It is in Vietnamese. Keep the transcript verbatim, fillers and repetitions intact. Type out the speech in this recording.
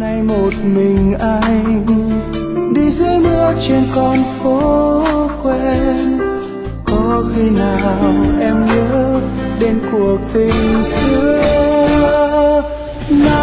nay một mình anh đi dưới mưa trên con phố quen. Có khi nào em nhớ đến cuộc tình xưa?